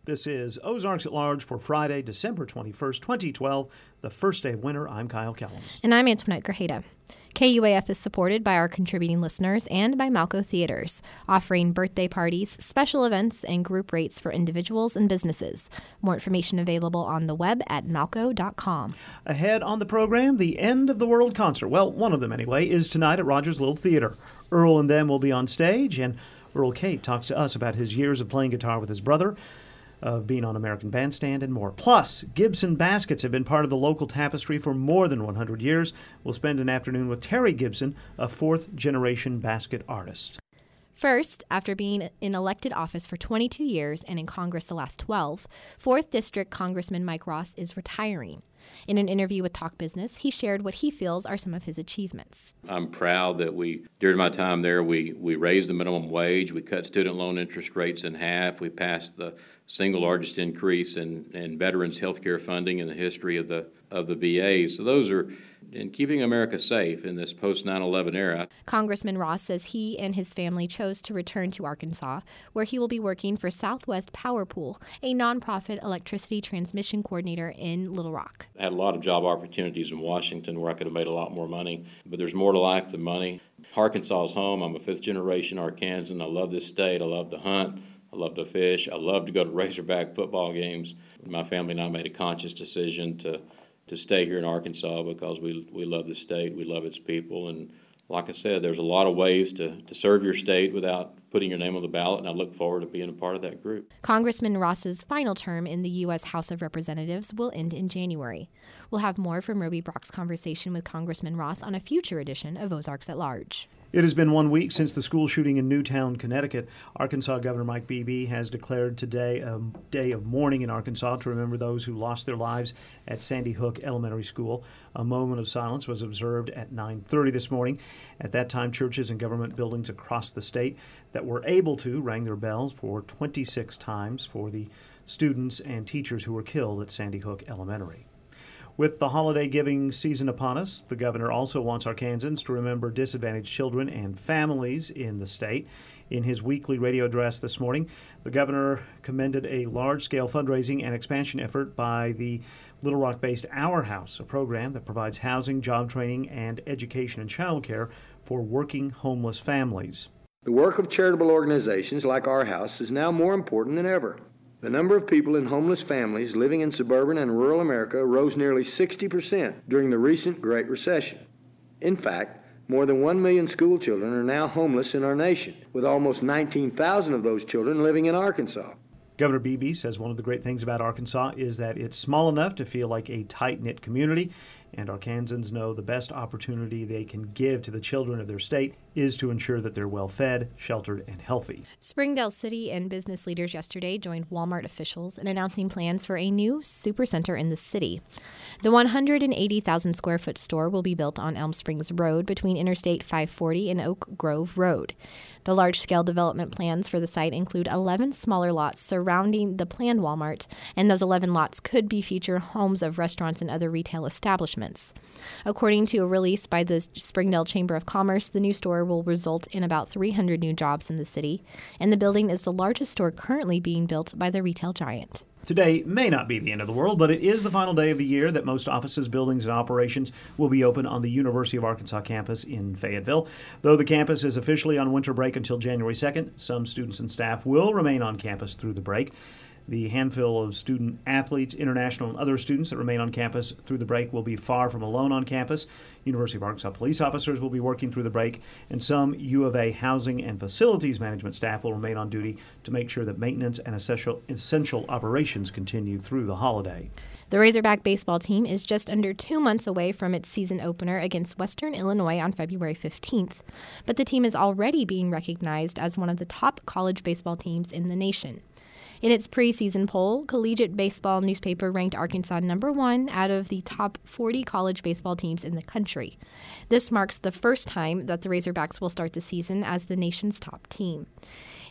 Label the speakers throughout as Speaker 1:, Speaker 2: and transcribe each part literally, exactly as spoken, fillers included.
Speaker 1: This is Ozarks at Large for Friday, December twenty-first, twenty twelve, the first day of winter. I'm Kyle Kellums.
Speaker 2: And I'm Antoinette Grajeda. K U A F is supported by our contributing listeners and by Malco Theaters, offering birthday parties, special events, and group rates for individuals and businesses. More information available on the web at malco dot com.
Speaker 1: Ahead on the program, the End of the World concert. Well, one of them anyway, is tonight at Rogers Little Theater. Earl and them will be on stage, and Earl Cate talks to us about his years of playing guitar with his brother, of being on American Bandstand, and more. Plus, Gibson baskets have been part of the local tapestry for more than one hundred years. We'll spend an afternoon with Terry Gibson, a fourth-generation basket artist.
Speaker 2: First, after being in elected office for twenty-two years and in Congress the last twelve, fourth District Congressman Mike Ross is retiring. In an interview with Talk Business, he shared what he feels are some of his achievements.
Speaker 3: I'm proud that we, during my time there, we, we raised the minimum wage, we cut student loan interest rates in half, we passed the single largest increase in, in veterans health care funding in the history of the of the V A. So those are in keeping America safe in this post nine eleven era.
Speaker 2: Congressman Ross says he and his family chose to return to Arkansas, where he will be working for Southwest Power Pool, a nonprofit electricity transmission coordinator in Little Rock.
Speaker 3: I had a lot of job opportunities in Washington where I could have made a lot more money, but there's more to life than money. Arkansas is home. I'm a fifth generation Arkansan. I love this state. I love to hunt. I love to fish. I love to go to Razorback football games. My family and I made a conscious decision to to stay here in Arkansas because we we love the state, we love its people, and like I said, there's a lot of ways to, to serve your state without putting your name on the ballot, and I look forward to being a part of that group.
Speaker 2: Congressman Ross's final term in the U S House of Representatives will end in January. We'll have more from Roby Brock's conversation with Congressman Ross on a future edition of Ozarks at Large.
Speaker 1: It has been one week since the school shooting in Newtown, Connecticut. Arkansas Governor Mike Beebe has declared today a day of mourning in Arkansas to remember those who lost their lives at Sandy Hook Elementary School. A moment of silence was observed at nine thirty this morning. At that time, churches and government buildings across the state that were able to rang their bells for twenty-six times for the students and teachers who were killed at Sandy Hook Elementary. With the holiday giving season upon us, the governor also wants Arkansans to remember disadvantaged children and families in the state. In his weekly radio address this morning, the governor commended a large-scale fundraising and expansion effort by the Little Rock-based Our House, a program that provides housing, job training, and education and child care for working homeless families.
Speaker 4: The work of charitable organizations like Our House is now more important than ever. The number of people in homeless families living in suburban and rural America rose nearly sixty percent during the recent Great Recession. In fact, more than one million school children are now homeless in our nation, with almost nineteen thousand of those children living in Arkansas.
Speaker 1: Governor Beebe says one of the great things about Arkansas is that it's small enough to feel like a tight-knit community, and Arkansans know the best opportunity they can give to the children of their state is to ensure that they're well-fed, sheltered, and healthy.
Speaker 2: Springdale City and business leaders yesterday joined Walmart officials in announcing plans for a new supercenter in the city. The one hundred eighty thousand square foot store will be built on Elm Springs Road between Interstate five forty and Oak Grove Road. The large-scale development plans for the site include eleven smaller lots surrounding the planned Walmart, and those eleven lots could be future homes of restaurants and other retail establishments. According to a release by the Springdale Chamber of Commerce, the new store will result in about three hundred new jobs in the city, and the building is the largest store currently being built by the retail giant.
Speaker 1: Today may not be the end of the world, but it is the final day of the year that most offices, buildings, and operations will be open on the University of Arkansas campus in Fayetteville. Though the campus is officially on winter break until January second, some students and staff will remain on campus through the break. The handful of student athletes, international, and other students that remain on campus through the break will be far from alone on campus. University of Arkansas police officers will be working through the break, and some U of A housing and facilities management staff will remain on duty to make sure that maintenance and essential, essential operations continue through the holiday.
Speaker 2: The Razorback baseball team is just under two months away from its season opener against Western Illinois on February fifteenth, but the team is already being recognized as one of the top college baseball teams in the nation. In its preseason poll, Collegiate Baseball newspaper ranked Arkansas number one out of the top forty college baseball teams in the country. This marks the first time that the Razorbacks will start the season as the nation's top team.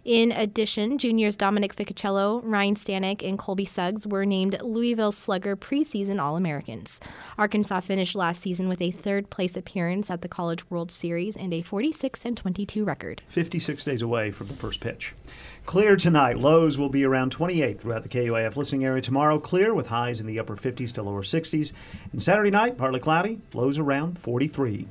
Speaker 2: In addition, juniors Dominic Ficacello, Ryan Stanek, and Colby Suggs were named Louisville Slugger preseason All-Americans. Arkansas finished last season with a third-place appearance at the College World Series and a forty-six and twenty-two record.
Speaker 1: fifty-six days away from the first pitch. Clear tonight. Lows will be around twenty-eight throughout the K U A F listening area tomorrow. Clear with highs in the upper fifties to lower sixties. And Saturday night, partly cloudy, lows around forty-three.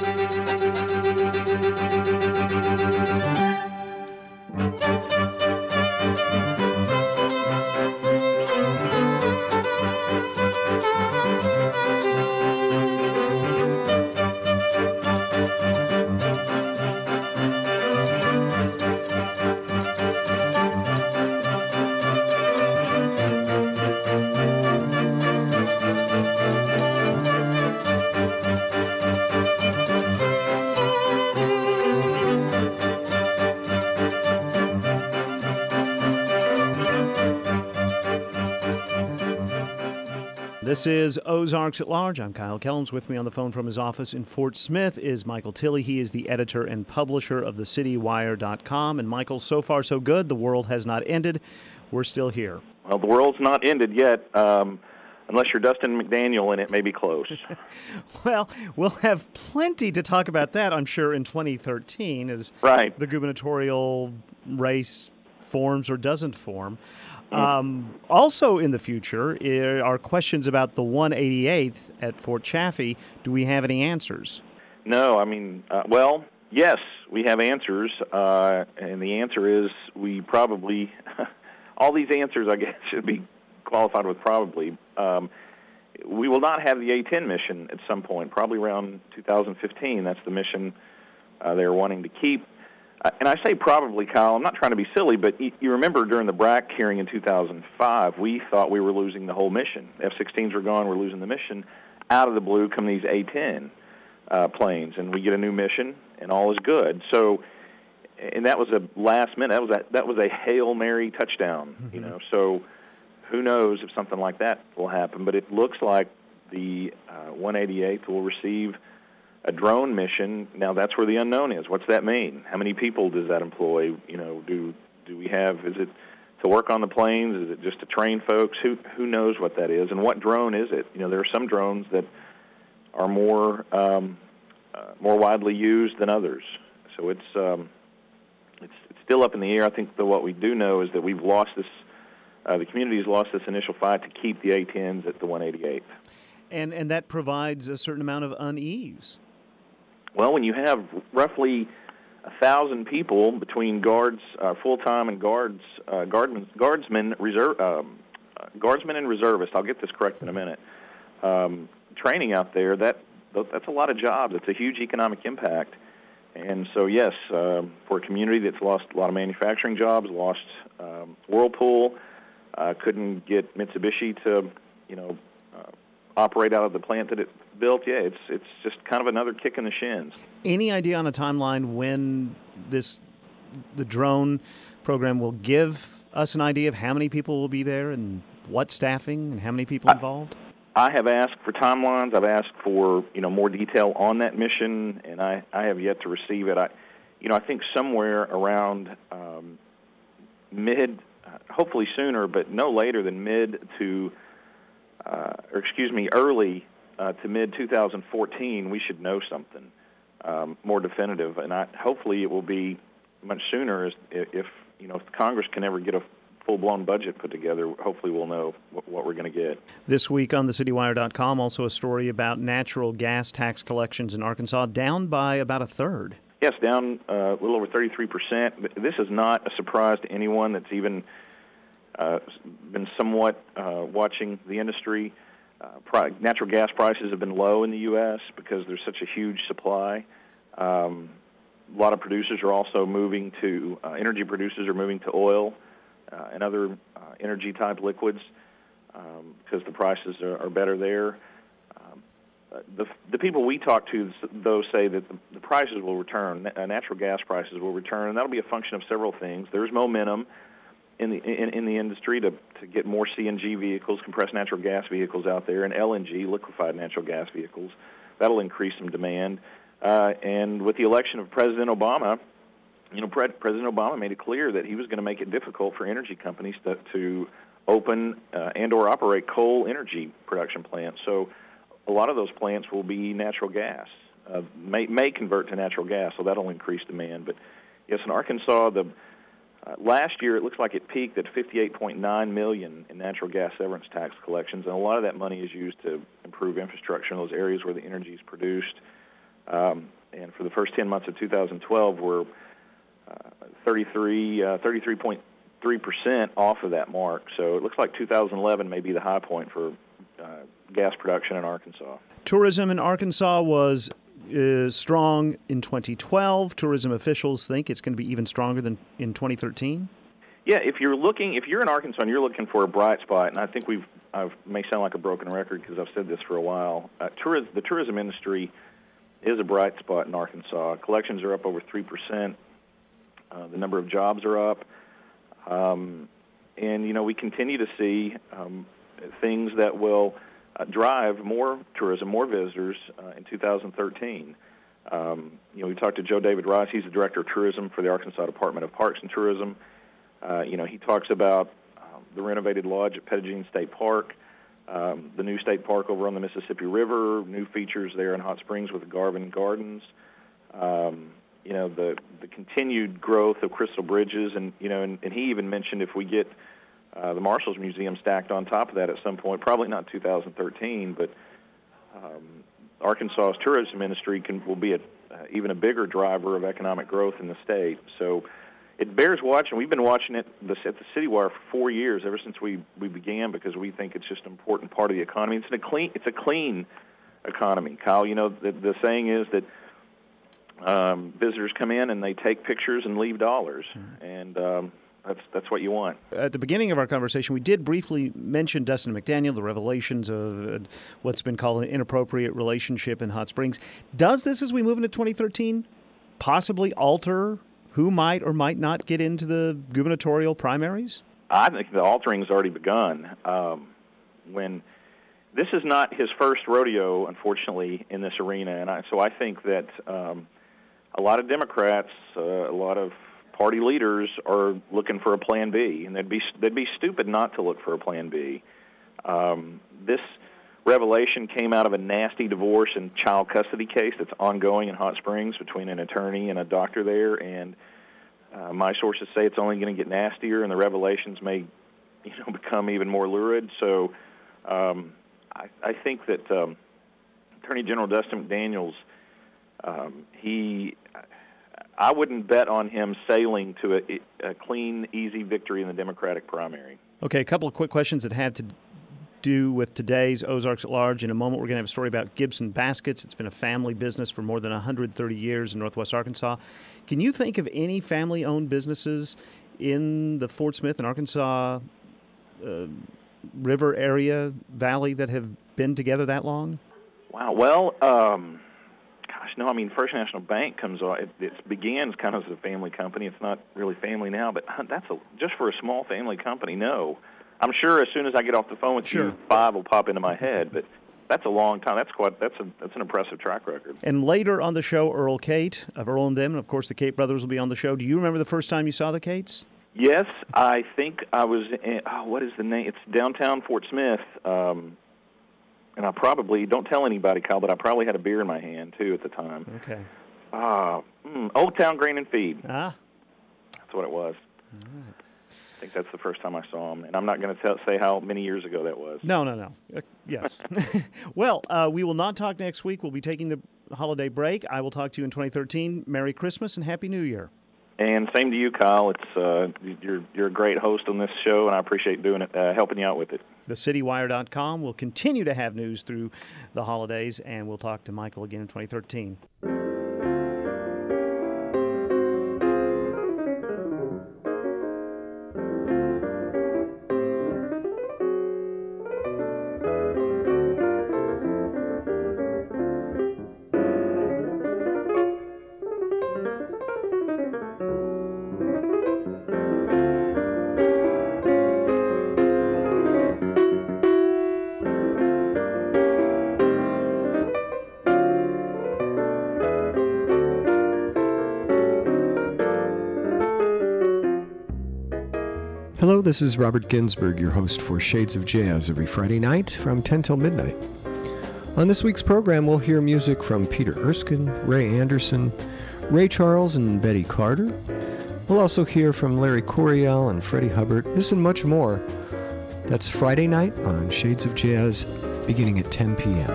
Speaker 1: This is Ozarks at Large. I'm Kyle Kellums. With me on the phone from his office in Fort Smith is Michael Tilley. He is the editor and publisher of the city wire dot com. And Michael, so far so good. The world has not ended. We're still here.
Speaker 5: Well, the world's not ended yet. Um, unless you're Dustin McDaniel, and it may be close.
Speaker 1: Well, we'll have plenty to talk about that, I'm sure, in twenty thirteen as
Speaker 5: right.
Speaker 1: the gubernatorial race forms or doesn't form. Um, also in the future are questions about the one eighty-eighth at Fort Chaffee. Do we have any answers?
Speaker 5: No, I mean, uh, well, yes, we have answers, uh, and the answer is we probably, all these answers, I guess, should be qualified with probably. Um, we will not have the A ten mission at some point, probably around two thousand fifteen. That's the mission uh, they're wanting to keep. Uh, and I say probably, Kyle, I'm not trying to be silly, but you, you remember during the Brack hearing in two thousand five, we thought we were losing the whole mission. F sixteens were gone, we're losing the mission. Out of the blue come these A ten uh, planes, and we get a new mission, and all is good. So, and that was a last minute, that was a, that was a Hail Mary touchdown, mm-hmm. you know. So who knows if something like that will happen, but it looks like the uh, one eighty-eighth will receive a drone mission. Now that's where the unknown is. What's that mean? How many people does that employ? You know, do do we have? Is it to work on the planes? Is it just to train folks? Who who knows what that is? And what drone is it? You know, there are some drones that are more um, uh, more widely used than others. So it's um, it's it's still up in the air. I think that what we do know is that we've lost this. Uh, the community has lost this initial fight to keep the A tens at the one eighty-eighth.
Speaker 1: And and that provides a certain amount of unease.
Speaker 5: Well, when you have roughly a thousand people between guards, uh, full-time and guards, uh, guardsmen, guardsmen, reserve, um, uh, guardsmen and reservists. I'll get this correct in a minute. Um, training out there, that that's a lot of jobs. It's a huge economic impact, and so yes, uh, for a community that's lost a lot of manufacturing jobs, lost um, Whirlpool, uh, couldn't get Mitsubishi to, you know. Uh, operate out of the plant that it built, yeah, it's it's just kind of another kick in the shins.
Speaker 1: Any idea on a timeline when this the drone program will give us an idea of how many people will be there and what staffing and how many people involved?
Speaker 5: I, I have asked for timelines. I've asked for you know more detail on that mission, and I, I have yet to receive it. I, you know, I think somewhere around um, mid, uh, hopefully sooner, but no later than mid to. Uh, or excuse me, early uh, to mid two thousand fourteen, we should know something um, more definitive, and I, hopefully it will be much sooner. If, if you know, if Congress can ever get a full-blown budget put together, hopefully we'll know what, what we're going to get.
Speaker 1: This week on the city wire dot com, also a story about natural gas tax collections in Arkansas down by about a third.
Speaker 5: Yes, down uh, a little over thirty-three percent. This is not a surprise to anyone that's even. Uh, been somewhat uh, watching the industry. Uh, pri- natural gas prices have been low in the U S because there's such a huge supply. Um, a lot of producers are also moving to, uh, energy producers are moving to oil uh, and other uh, energy-type liquids um, because the prices are, are better there. Um, the, the people we talk to, though, say that the, the prices will return, uh, natural gas prices will return, and that'll be a function of several things. There's momentum in the in, in the industry to, to get more C N G vehicles, compressed natural gas vehicles out there, and L N G, liquefied natural gas vehicles. That'll increase some demand. Uh, and with the election of President Obama, you know, Pre- President Obama made it clear that he was going to make it difficult for energy companies to, to open uh, and or operate coal energy production plants. So a lot of those plants will be natural gas, uh, may, may convert to natural gas, so that'll increase demand. But yes, in Arkansas, the uh, last year it looks like it peaked at fifty-eight point nine million dollars in natural gas severance tax collections, and a lot of that money is used to improve infrastructure in those areas where the energy is produced. Um, and for the first ten months of two thousand twelve, we're uh, thirty-three point three percent off of that mark. So it looks like two thousand eleven may be the high point for uh, gas production in Arkansas.
Speaker 1: Tourism in Arkansas was uh, strong in twenty twelve. Tourism officials think it's going to be even stronger than in twenty thirteen.
Speaker 5: Yeah, if you're looking, if you're in Arkansas and you're looking for a bright spot, and I think we've, I may sound like a broken record because I've said this for a while, uh, tourism, the tourism industry is a bright spot in Arkansas. Collections are up over three percent. Uh, the number of jobs are up. Um, and, you know, we continue to see um, things that will uh, drive more tourism, more visitors uh, in two thousand thirteen. Um, you know, we talked to Joe David Rice. He's the Director of Tourism for the Arkansas Department of Parks and Tourism. Uh, you know, he talks about um, the renovated lodge at Pettigene State Park, um, the new state park over on the Mississippi River, new features there in Hot Springs with the Garvin Gardens, um, you know, the, the continued growth of Crystal Bridges, and, you know, and, and he even mentioned if we get uh, the Marshals Museum stacked on top of that at some point, probably not two thousand thirteen, but um, Arkansas's tourism industry can, will be a, uh, even a bigger driver of economic growth in the state. So it bears watching. We've been watching it at the City Wire for four years, ever since we, we began, because we think it's just an important part of the economy. It's a clean, it's a clean economy, Kyle. You know, the, the saying is that um, visitors come in and they take pictures and leave dollars, mm-hmm. and um, that's that's what you want.
Speaker 1: At the beginning of our conversation, we did briefly mention Dustin McDaniel, the revelations of uh, what's been called an inappropriate relationship in Hot Springs. Does this, as we move into twenty thirteen, possibly alter who might or might not get into the gubernatorial primaries?
Speaker 5: I think the altering's already begun. Um, when this is not his first rodeo, unfortunately, in this arena, and I, so I think that um, a lot of Democrats, uh, a lot of party leaders are looking for a plan B, and they'd be they'd be stupid not to look for a plan B. Um, this revelation came out of a nasty divorce and child custody case that's ongoing in Hot Springs between an attorney and a doctor there, and uh, my sources say it's only going to get nastier, and the revelations may, you know, become even more lurid. So um, I, I think that um, Attorney General Dustin McDaniels, um, he, I wouldn't bet on him sailing to a, a clean, easy victory in the Democratic primary.
Speaker 1: Okay, a couple of quick questions that had to do with today's Ozarks at Large. In a moment, we're going to have a story about Gibson Baskets. It's been a family business for more than one hundred thirty years in Northwest Arkansas. Can you think of any family-owned businesses in the Fort Smith and Arkansas uh, River area, valley, that have been together that long?
Speaker 5: Wow. Well, um, gosh, no. I mean, First National Bank comes on. It, it began kind of as a family company. It's not really family now, but that's a, just for a small family company. No. I'm sure as soon as I get off the phone with sure. you, five will pop into my head, but that's a long time. That's quite. That's a that's an impressive track record.
Speaker 1: And later on the show, Earl Cate of Earl and Them, and of course the Cate brothers will be on the show. Do you remember the first time you saw the Cates?
Speaker 5: Yes, I think I was. In, oh, what is the name? It's downtown Fort Smith, um, and I probably don't tell anybody, Kyle, but I probably had a beer in my hand too at the time.
Speaker 1: Okay.
Speaker 5: Ah, uh, mm, Old Town Grain and Feed.
Speaker 1: Ah,
Speaker 5: that's what it was.
Speaker 1: All right.
Speaker 5: I think that's the first time I saw him, and I'm not going to say how many years ago that was.
Speaker 1: No, no, no. Uh, yes. Well, uh, we will not talk next week. We'll be taking the holiday break. I will talk to you in twenty thirteen. Merry Christmas and Happy New Year.
Speaker 5: And same to you, Kyle. It's uh, you're you're a great host on this show, and I appreciate doing it, uh, helping you out with it.
Speaker 1: The city wire dot com will continue to have news through the holidays, and we'll talk to Michael again in twenty thirteen.
Speaker 6: Hello, this is Robert Ginsburg, your host for Shades of Jazz every Friday night from ten till midnight. On this week's program, we'll hear music from Peter Erskine, Ray Anderson, Ray Charles, and Betty Carter. We'll also hear from Larry Coryell and Freddie Hubbard, this and much more. That's Friday night on Shades of Jazz, beginning at ten p.m.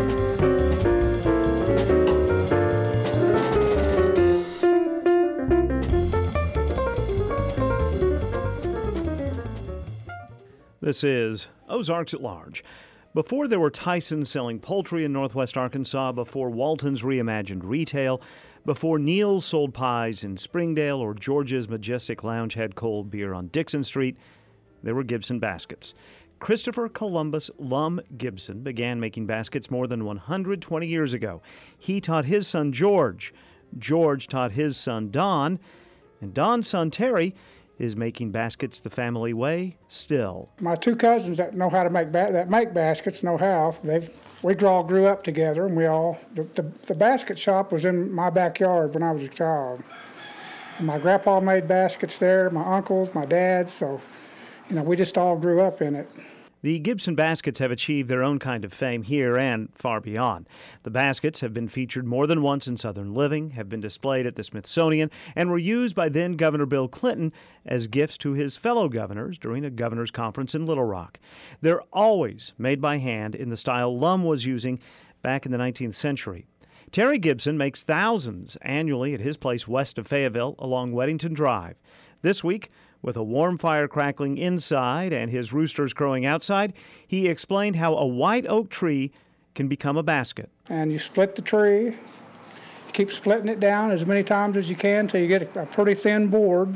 Speaker 1: This is Ozarks at Large. Before there were Tyson selling poultry in northwest Arkansas, before Walton's reimagined retail, before Neil's sold pies in Springdale or George's Majestic Lounge had cold beer on Dixon Street, there were Gibson baskets. Christopher Columbus Lum Gibson began making baskets more than one hundred twenty years ago. He taught his son George. George taught his son Don. And Don's son Terry is making baskets the family way still.
Speaker 7: My two cousins that know how to make ba- that make baskets know how. They've we all grew up together, and we all the, the the basket shop was in my backyard when I was a child. And my grandpa made baskets there, my uncles, my dad, so you know we just all grew up in it.
Speaker 1: The Gibson baskets have achieved their own kind of fame here and far beyond. The baskets have been featured more than once in Southern Living, have been displayed at the Smithsonian, and were used by then-Governor Bill Clinton as gifts to his fellow governors during a governor's conference in Little Rock. They're always made by hand in the style Lum was using back in the nineteenth century. Terry Gibson makes thousands annually at his place west of Fayetteville along Weddington Drive. This week, with a warm fire crackling inside and his roosters crowing outside, he explained how a white oak tree can become a basket.
Speaker 7: And you split the tree, you keep splitting it down as many times as you can until you get a, a pretty thin board.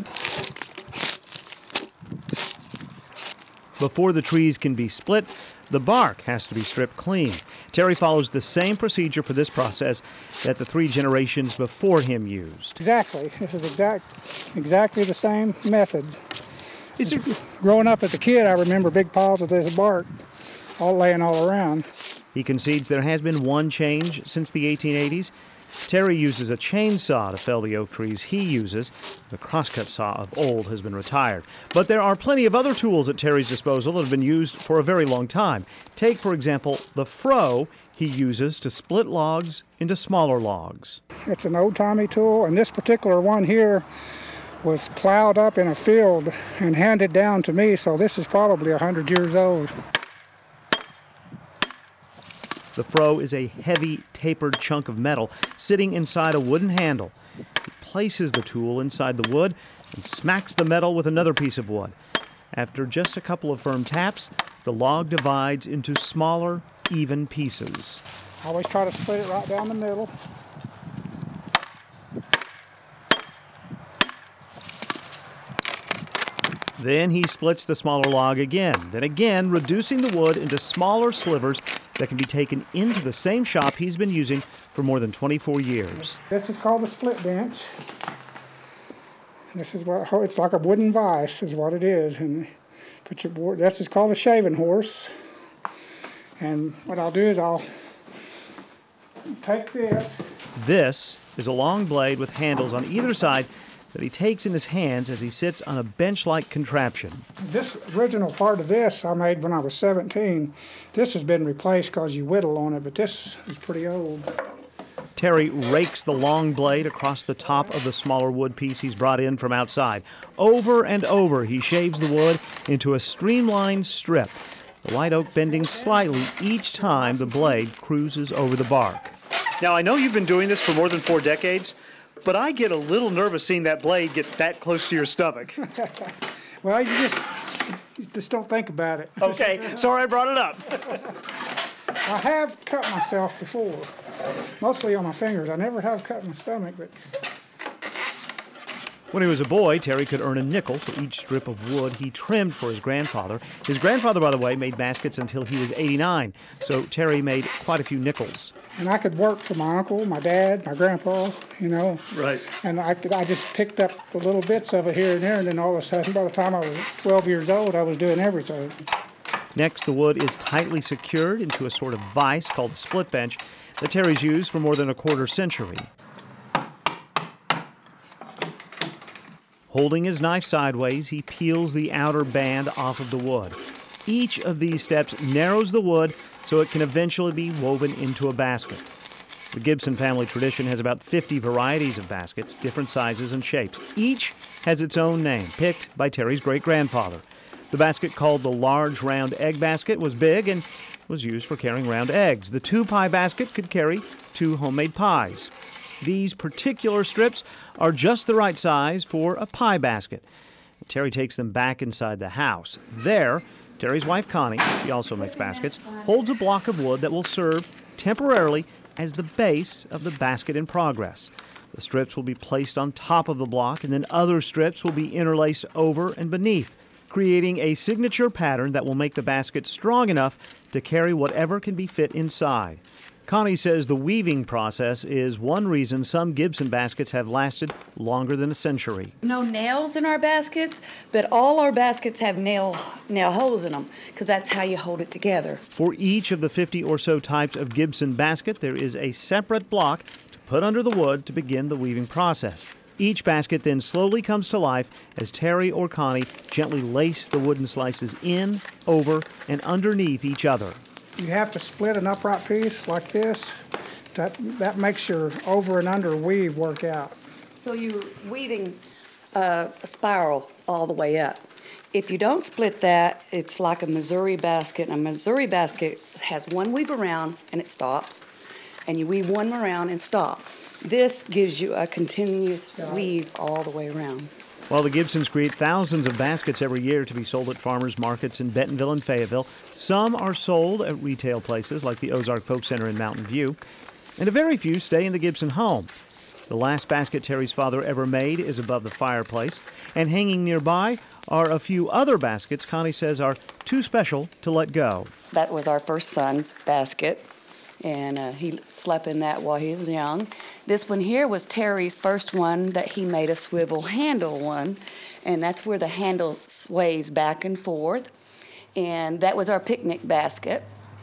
Speaker 1: Before the trees can be split, the bark has to be stripped clean. Terry follows the same procedure for this process that the three generations before him used.
Speaker 7: Exactly. This is exact, exactly the same method. Is it... Growing up as a kid, I remember big piles of this bark all laying all around.
Speaker 1: He concedes there has been one change since the eighteen eighties. Terry uses a chainsaw to fell the oak trees he uses. The crosscut saw of old has been retired. But there are plenty of other tools at Terry's disposal that have been used for a very long time. Take, for example, the froe he uses to split logs into smaller logs.
Speaker 7: It's an old-timey tool, and this particular one here was plowed up in a field and handed down to me, so this is probably one hundred years old.
Speaker 1: The froe is a heavy, tapered chunk of metal sitting inside a wooden handle. He places the tool inside the wood and smacks the metal with another piece of wood. After just a couple of firm taps, the log divides into smaller, even pieces.
Speaker 7: I always try to split it right down the middle.
Speaker 1: Then he splits the smaller log again, then again reducing the wood into smaller slivers that can be taken into the same shop he's been using for more than twenty-four years.
Speaker 7: This is called a split bench. This is what it's like a wooden vise is what it is, and put your board. This is called a shaving horse. And what I'll do is I'll take this.
Speaker 1: This is a long blade with handles on either side that he takes in his hands as he sits on a bench-like contraption.
Speaker 7: This original part of this I made when I was seventeen. This has been replaced because you whittle on it, but this is pretty old.
Speaker 1: Terry rakes the long blade across the top of the smaller wood piece he's brought in from outside. Over and over, he shaves the wood into a streamlined strip, the white oak bending slightly each time the blade cruises over the bark. Now, I know you've been doing this for more than four decades, but I get a little nervous seeing that blade get that close to your stomach.
Speaker 7: Well, you just, you just don't think about it.
Speaker 1: Okay, sorry I brought it up.
Speaker 7: I have cut myself before, mostly on my fingers. I never have cut my stomach, but...
Speaker 1: When he was a boy, Terry could earn a nickel for each strip of wood he trimmed for his grandfather. His grandfather, by the way, made baskets until he was eighty-nine, so Terry made quite a few nickels.
Speaker 7: And I could work for my uncle, my dad, my grandpa, you know.
Speaker 1: Right.
Speaker 7: And I could, I just picked up the little bits of it here and there, and then all of a sudden, by the time I was twelve years old, I was doing everything.
Speaker 1: Next, the wood is tightly secured into a sort of vise called a split bench that Terry's used for more than a quarter century. Holding his knife sideways, he peels the outer band off of the wood. Each of these steps narrows the wood so it can eventually be woven into a basket. The Gibson family tradition has about fifty varieties of baskets, different sizes and shapes. Each has its own name, picked by Terry's great-grandfather. The basket called the large round egg basket was big and was used for carrying round eggs. The two-pie basket could carry two homemade pies. These particular strips are just the right size for a pie basket. Terry takes them back inside the house. There, Terry's wife Connie, she also makes baskets, holds a block of wood that will serve temporarily as the base of the basket in progress. The strips will be placed on top of the block, and then other strips will be interlaced over and beneath, creating a signature pattern that will make the basket strong enough to carry whatever can be fit inside. Connie says the weaving process is one reason some Gibson baskets have lasted longer than a century.
Speaker 8: No nails in our baskets, but all our baskets have nail nail holes in them because that's how you hold it together.
Speaker 1: For each of the fifty or so types of Gibson basket, there is a separate block to put under the wood to begin the weaving process. Each basket then slowly comes to life as Terry or Connie gently lace the wooden slices in, over, and underneath each other.
Speaker 7: You have to split an upright piece like this. That that makes your over and under weave work out.
Speaker 8: So you're weaving uh, a spiral all the way up. If you don't split that, it's like a Missouri basket. And a Missouri basket has one weave around and it stops, and you weave one around and stop. This gives you a continuous weave all the way around.
Speaker 1: While the Gibsons create thousands of baskets every year to be sold at farmers markets in Bentonville and Fayetteville, some are sold at retail places like the Ozark Folk Center in Mountain View, and a very few stay in the Gibson home. The last basket Terry's father ever made is above the fireplace, and hanging nearby are a few other baskets Connie says are too special to let go.
Speaker 8: That was our first son's basket, and uh, he slept in that while he was young. This one here was Terry's first one that he made a swivel handle one, and that's where the handle sways back and forth, and that was our picnic basket.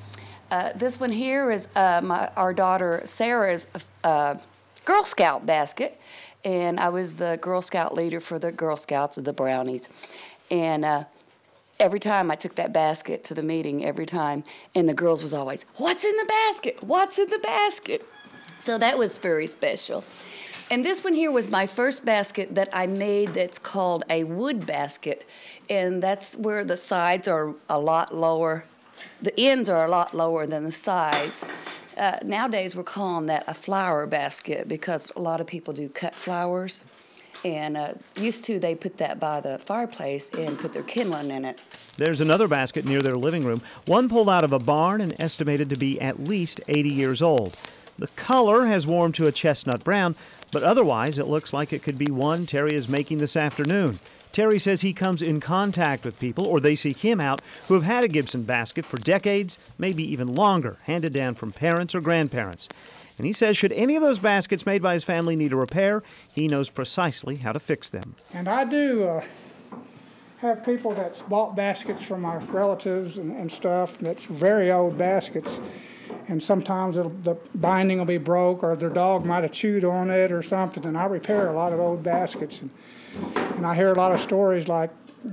Speaker 8: Uh, this one here is uh, my, our daughter Sarah's uh, Girl Scout basket, and I was the Girl Scout leader for the Girl Scouts of the Brownies, and uh, every time I took that basket to the meeting, every time, and the girls was always, "What's in the basket? What's in the basket?" So that was very special. And this one here was my first basket that I made that's called a wood basket, and that's where the sides are a lot lower. The ends are a lot lower than the sides. Uh, nowadays we're calling that a flower basket because a lot of people do cut flowers. And uh, used to, they put that by the fireplace and put their kindling in it.
Speaker 1: There's another basket near their living room, one pulled out of a barn and estimated to be at least eighty years old. The color has warmed to a chestnut brown, but otherwise it looks like it could be one Terry is making this afternoon. Terry says he comes in contact with people, or they seek him out, who have had a Gibson basket for decades, maybe even longer, handed down from parents or grandparents. And he says should any of those baskets made by his family need a repair, he knows precisely how to fix them.
Speaker 7: And I do uh, have people that's bought baskets from my relatives and, and stuff that's very old baskets. And sometimes it'll, the binding will be broke, or their dog might have chewed on it or something, and I repair a lot of old baskets. And, and I hear a lot of stories like,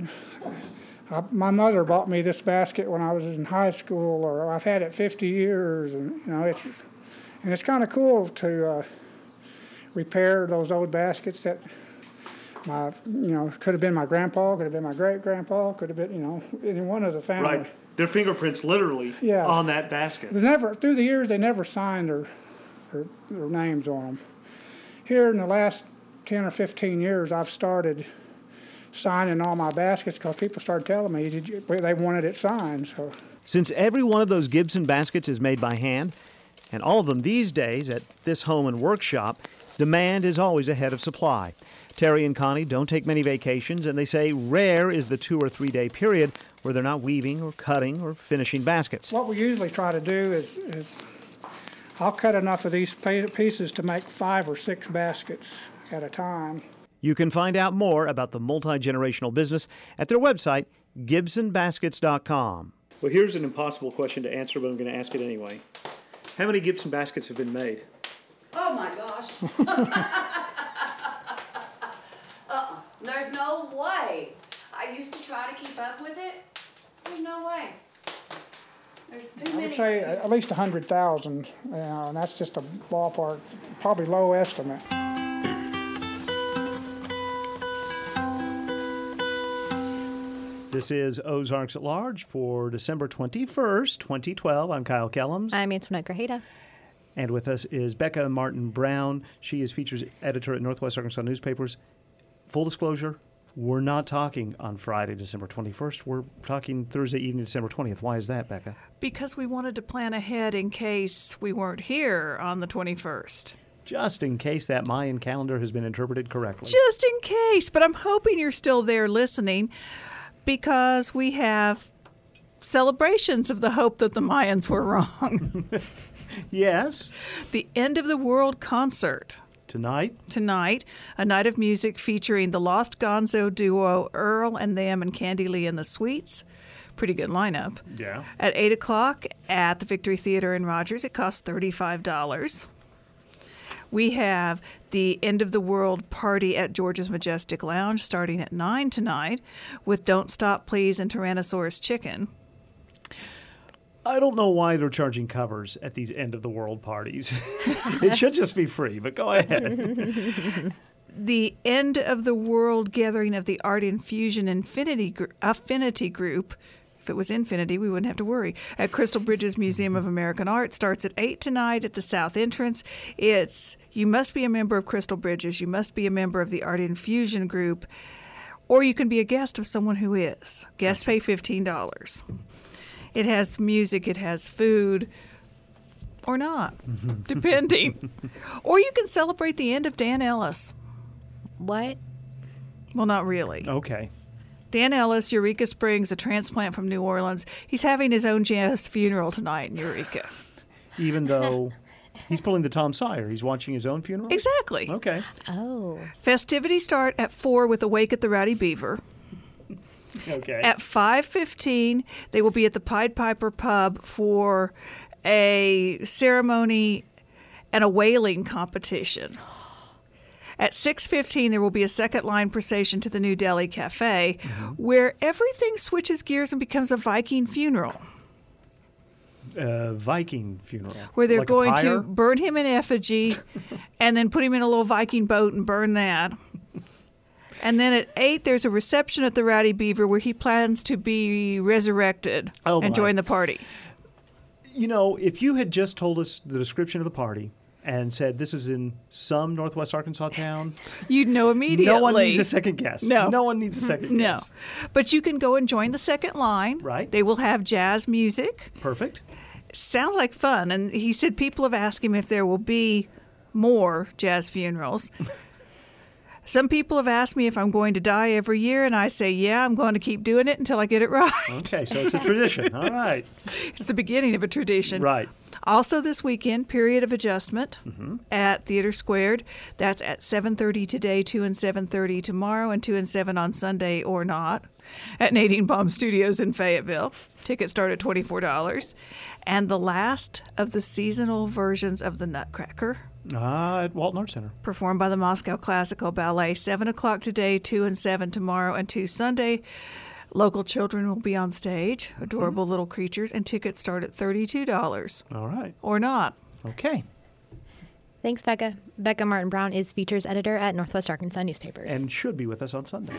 Speaker 7: I, my mother bought me this basket when I was in high school, or I've had it fifty years, and you know, it's and it's kind of cool to uh, repair those old baskets that my, you know, could have been my grandpa, could have been my great-grandpa, could have been, you know, any one of the family.
Speaker 1: Right. Their fingerprints literally
Speaker 7: yeah.
Speaker 1: on that basket.
Speaker 7: They never, through the years, they never signed their, their, their names on them. Here in the last ten or fifteen years, I've started signing all my baskets because people started telling me Did you, they wanted it signed. So,
Speaker 1: since every one of those Gibson baskets is made by hand, and all of them these days at this home and workshop, demand is always ahead of supply. Terry and Connie don't take many vacations, and they say rare is the two or three day period where they're not weaving or cutting or finishing baskets.
Speaker 7: What we usually try to do is, is I'll cut enough of these pieces to make five or six baskets at a time.
Speaker 1: You can find out more about the multi-generational business at their website, Gibson Baskets dot com. Well, here's an impossible question to answer, but I'm going to ask it anyway. How many Gibson baskets have been made?
Speaker 8: Oh, my gosh. uh-uh. There's no keep up with it? There's no way. There's too
Speaker 7: I
Speaker 8: many.
Speaker 7: would say at least a hundred thousand, you know, and that's just a ballpark, probably low estimate.
Speaker 1: This is Ozarks at Large for December twenty-first, twenty twelve. I'm Kyle Kellums.
Speaker 2: I'm Antoinette Grajeda.
Speaker 1: And with us is Becca Martin Brown. She is features editor at Northwest Arkansas Newspapers. Full disclosure, we're not talking on Friday, December twenty-first. We're talking Thursday evening, December twentieth. Why is that, Becca?
Speaker 9: Because we wanted to plan ahead in case we weren't here on the twenty-first.
Speaker 1: Just in case that Mayan calendar has been interpreted correctly.
Speaker 9: Just in case. But I'm hoping you're still there listening because we have celebrations of the hope that the Mayans were wrong.
Speaker 1: Yes.
Speaker 9: The End of the World concert.
Speaker 1: Tonight?
Speaker 9: Tonight, a night of music featuring the Lost Gonzo duo Earl and Them and Candy Lee and the Sweets. Pretty good lineup.
Speaker 1: Yeah.
Speaker 9: At eight o'clock at the Victory Theater in Rogers. It costs thirty-five dollars. We have the End of the World party at George's Majestic Lounge starting at nine tonight with Don't Stop Please and Tyrannosaurus Chicken.
Speaker 1: I don't know why they're charging covers at these end-of-the-world parties. It should just be free, but go ahead.
Speaker 9: The End of the World gathering of the Art Infusion Infinity Gr- Affinity Group. If it was Infinity, we wouldn't have to worry. At Crystal Bridges Museum of American Art starts at eight tonight at the South Entrance. It's you must be a member of Crystal Bridges. You must be a member of the Art Infusion Group. Or you can be a guest of someone who is. Guests pay fifteen dollars. It has music, it has food, or not, depending. Or you can celebrate the end of Dan Ellis.
Speaker 2: What?
Speaker 9: Well, not really.
Speaker 1: Okay.
Speaker 9: Dan Ellis, Eureka Springs, a transplant from New Orleans. He's having his own jazz funeral tonight in Eureka.
Speaker 1: Even though he's pulling the Tom Sawyer. He's watching his own funeral?
Speaker 9: Exactly.
Speaker 1: Okay.
Speaker 2: Oh.
Speaker 9: Festivities start at four with a wake at the Rowdy Beaver.
Speaker 1: Okay.
Speaker 9: At five fifteen, they will be at the Pied Piper Pub for a ceremony and a whaling competition. At six fifteen, there will be a second line procession to the New Delhi Cafe, mm-hmm. where everything switches gears and becomes a Viking funeral.
Speaker 1: Uh, Viking funeral.
Speaker 9: Where they're
Speaker 1: like
Speaker 9: going to burn him in effigy and then put him in a little Viking boat and burn that. And then at eight, there's a reception at the Rowdy Beaver where he plans to be resurrected
Speaker 1: oh,
Speaker 9: and join the party.
Speaker 1: You know, if you had just told us the description of the party and said this is in some Northwest Arkansas town,
Speaker 9: you'd know immediately.
Speaker 1: No one needs a second guess.
Speaker 9: No.
Speaker 1: No one needs a second
Speaker 9: no.
Speaker 1: guess.
Speaker 9: But you can go and join the second line.
Speaker 1: Right.
Speaker 9: They will have jazz music.
Speaker 1: Perfect.
Speaker 9: Sounds like fun. And he said people have asked him if there will be more jazz funerals. Some people have asked me if I'm going to die every year, and I say, yeah, I'm going to keep doing it until I get it right.
Speaker 1: Okay, so it's a tradition. All right.
Speaker 9: It's the beginning of a tradition.
Speaker 1: Right.
Speaker 9: Also this weekend, Period of Adjustment mm-hmm. at Theater Squared. That's at seven thirty today, two and seven thirty tomorrow, and two and seven on Sunday or not at Nadine Baum Studios in Fayetteville. Tickets start at twenty-four dollars. And the last of the seasonal versions of the Nutcracker.
Speaker 1: Ah, at Walton Arts Center.
Speaker 9: Performed by the Moscow Classical Ballet. seven o'clock today, two and seven tomorrow, and two Sunday. Local children will be on stage, adorable mm-hmm. little creatures, and tickets start at thirty-two dollars.
Speaker 1: All right.
Speaker 9: Or not.
Speaker 1: Okay.
Speaker 2: Thanks, Becca. Becca Martin Brown is features editor at Northwest Arkansas Newspapers.
Speaker 1: And should be with us on Sunday.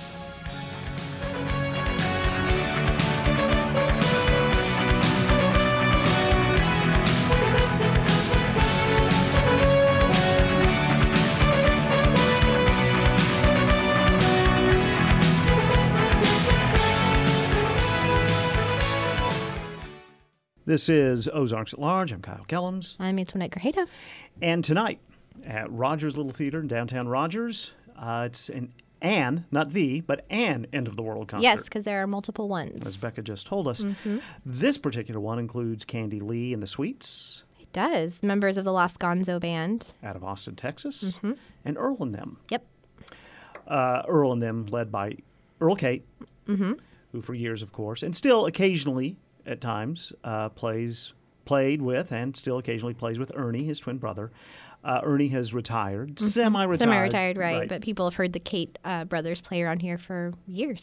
Speaker 1: This is Ozarks at Large. I'm Kyle Kellums.
Speaker 2: I'm Antoinette Grajeda.
Speaker 1: And tonight at Rogers Little Theater in downtown Rogers, uh, it's an an, not the, but an end-of-the-world concert.
Speaker 2: Yes, because there are multiple ones.
Speaker 1: As Becca just told us.
Speaker 2: Mm-hmm.
Speaker 1: This particular one includes Candy Lee and the Sweets.
Speaker 2: It does. Members of the Lost Gonzo Band.
Speaker 1: Out of Austin, Texas.
Speaker 2: Mm-hmm.
Speaker 1: And Earl and Them.
Speaker 2: Yep.
Speaker 1: Uh, Earl and Them led by Earl Cate,
Speaker 2: mm-hmm.
Speaker 1: who for years, of course, and still occasionally at times uh, plays, played with and still occasionally plays with Ernie, his twin brother. Uh, Ernie has retired, mm-hmm. semi-retired.
Speaker 2: Semi-retired, right,
Speaker 1: right.
Speaker 2: But people have heard the Cate uh, brothers play around here for years.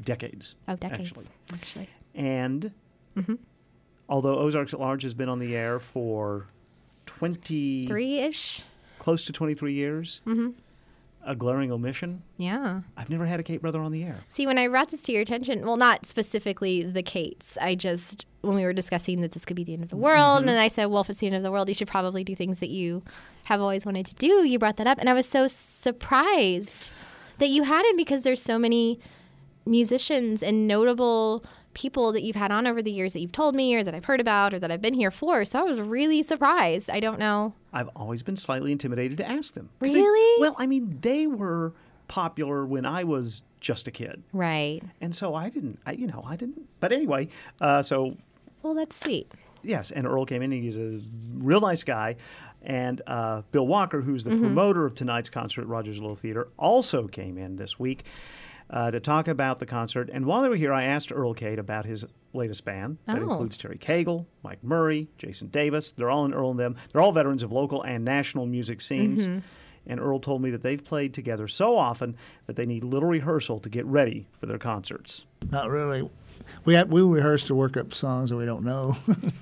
Speaker 1: decades.
Speaker 2: Oh, decades,
Speaker 1: actually.
Speaker 2: actually.
Speaker 1: And
Speaker 2: mm-hmm.
Speaker 1: although Ozarks at Large has been on the air for twenty...
Speaker 2: Three-ish?
Speaker 1: Close to twenty-three years.
Speaker 2: Mm-hmm.
Speaker 1: A glaring omission.
Speaker 2: Yeah.
Speaker 1: I've never had a Kate brother on the air.
Speaker 2: See, when I brought this to your attention, well, not specifically the Kates. I just, when we were discussing that this could be the end of the world, mm-hmm. and I said, well, if it's the end of the world, you should probably do things that you have always wanted to do. You brought that up. And I was so surprised that you had him because there's so many musicians and notable people that you've had on over the years that you've told me or that I've heard about or that I've been here for. So I was really surprised. I don't know.
Speaker 1: I've always been slightly intimidated to ask them.
Speaker 2: Really?
Speaker 1: They, well, I mean, they were popular when I was just a kid.
Speaker 2: Right.
Speaker 1: And so I didn't, I, you know, I didn't. But anyway, uh, so.
Speaker 2: Well, that's sweet.
Speaker 1: Yes. And Earl came in. He's a real nice guy. And uh, Bill Walker, who's the
Speaker 2: mm-hmm.
Speaker 1: promoter of tonight's concert at Rogers Little Theater, also came in this week uh, to talk about the concert. And while they were here, I asked Earl Cade about his latest band. That
Speaker 2: oh.
Speaker 1: includes Terry Cagle, Mike Murray, Jason Davis. They're all in Earl and them. They're all veterans of local and national music scenes.
Speaker 2: Mm-hmm.
Speaker 1: And Earl told me that they've played together so often that they need little rehearsal to get ready for their concerts.
Speaker 10: Not really. We have, we rehearse to work up songs that we don't know.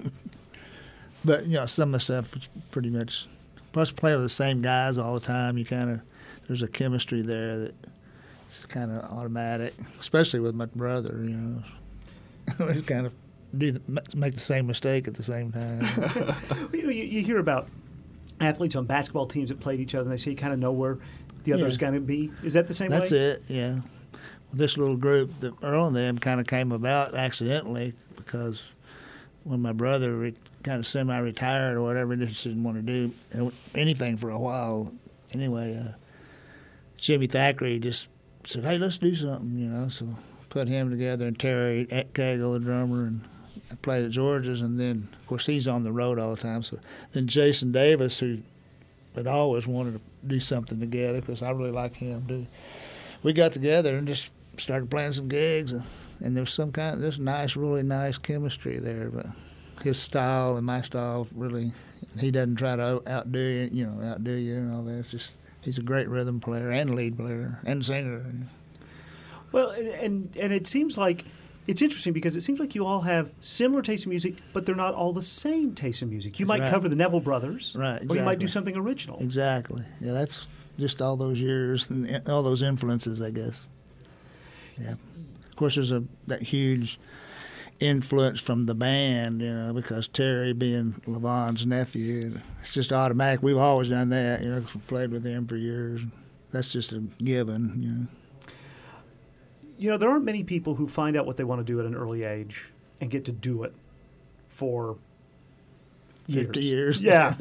Speaker 10: But, you know, some of the stuff is pretty much, plus play with the same guys all the time. You kind of, there's a chemistry there that's kind of automatic, especially with my brother, you know. We kind of do the, make the same mistake at the same time.
Speaker 1: you know, you, you hear about athletes on basketball teams that played each other, and they say you kind of know where the other's
Speaker 10: yeah.
Speaker 1: going to be. Is that the same
Speaker 10: that's
Speaker 1: way?
Speaker 10: That's it, yeah. Well, this little group, the Earl and them, kind of came about accidentally because when my brother re- kind of semi-retired or whatever, he just didn't want to do anything for a while. Anyway, uh, Jimmy Thackeray just said, hey, let's do something, you know, so put him together and Terry Cagle, the drummer, and I played at George's, and then, of course, he's on the road all the time. So then Jason Davis, who had always wanted to do something together because I really like him, too. We got together and just started playing some gigs, and, and there was some kind of, there's nice, really nice chemistry there, but his style and my style really, he doesn't try to outdo you, you know, outdo you and all that. It's just, he's a great rhythm player and lead player and singer.
Speaker 1: Well, and and it seems like, it's interesting because it seems like you all have similar tastes in music, but they're not all the same taste in music. You might
Speaker 10: right.
Speaker 1: cover the Neville Brothers,
Speaker 10: right? Exactly.
Speaker 1: Or you might do something original.
Speaker 10: Exactly. Yeah, that's just all those years and all those influences, I guess. Yeah. Of course, there's a that huge influence from the band, you know, because Terry being Levon's nephew, it's just automatic. We've always done that, you know, we played with him for years. That's just a given, you know.
Speaker 1: You know, there aren't many people who find out what they want to do at an early age and get to do it for years.
Speaker 10: fifty years.
Speaker 1: Yeah.